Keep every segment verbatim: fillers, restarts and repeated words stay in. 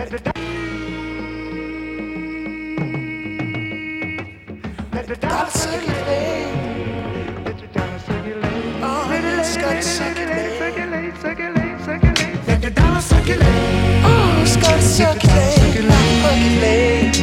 Gotta circulate. Oh, it's gotta circulate. Let the dollar circulate. Oh, it's gotta circulate. Not percolate.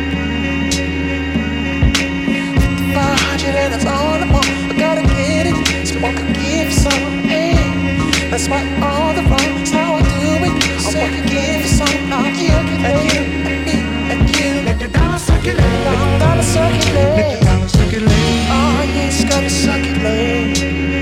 fifty-five hundred and that's all I want. I gotta get it so I can give some. Hey, that's why all the wrong. That's how I do it. I want to give you some. I'll you and you and me and you. Let the dollar circulate. Dollar, dollar circulate. Let the dollar circulate. Oh, yeah, it's gotta circulate.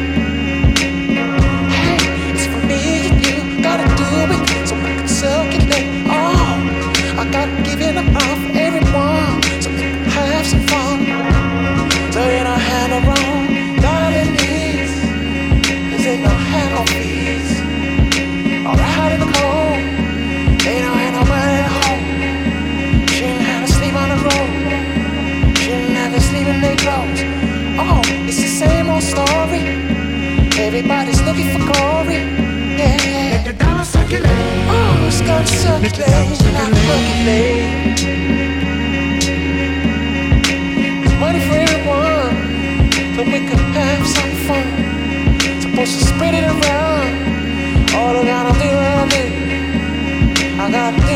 Hey, it's for me and you. Gotta do it so I can circulate. Oh, I gotta give it up for everyone so we can have some fun. So you don't have no wrong, darling needs. Cause they don't have no fees. Alright out in the cold, they don't have nobody at home. She didn't have to sleep on the road. She didn't have to sleep in their clothes. Oh, it's the same old story. Everybody's looking for glory. Yeah, yeah. Let the dollar circulate. Oh, it's gonna circulate, not percolate. Money for everyone, so we can have some fun. Supposed to spread it around. All I gotta do, I do. I gotta